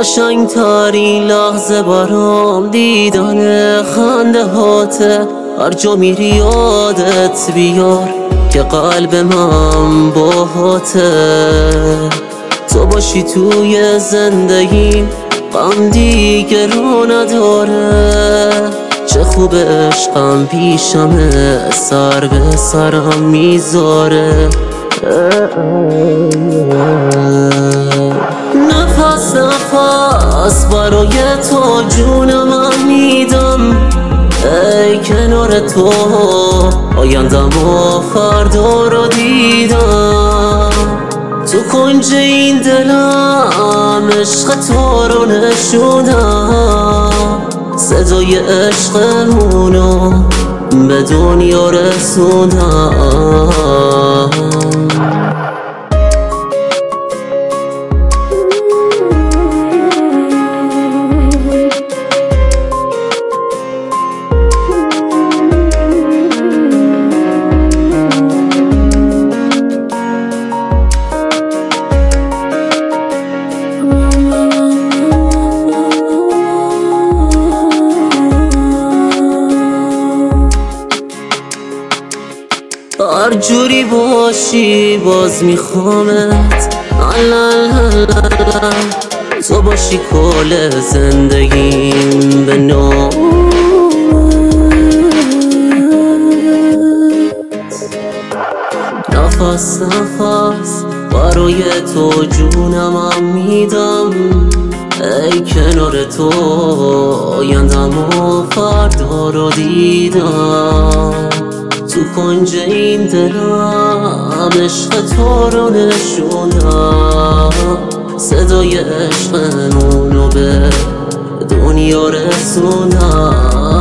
قشنگترین لحظه برام دیدن خنده هاته. هر جا میری یادت بیار که قلب من باهاته. تو باشی توی زندگیم غم دیگه رو نداره. چه خوب عشقم پیشمه سر به سرم میذاره. نفس نفس برای تو جون من میدم. ای کنار تو آیندم و فردا رو دیدم. تو کنج این دلم عشق تو رو نشوندم. صدای عشقمونو به دنیا رسوندم. هر جوری باشی باز میخوامت. تو باشی کل زندگیم به نامت. نفس نفس برای تو جونم میدم. ای کنار تو آیندم و فردا رو دیدم. تو کنج این دلم عشق تو رو نشوندم. صدای عشقمونو به دنیا رسوندم.